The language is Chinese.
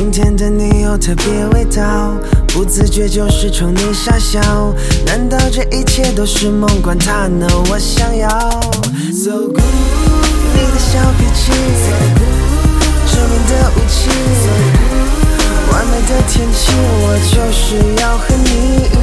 今天的你有特别味道，不自觉就是冲你傻笑。难道这一切都是梦？管他呢，我想要 So good， 你的小脾气 So good， 致命的武器 So good， 完美的天气，我就是要和你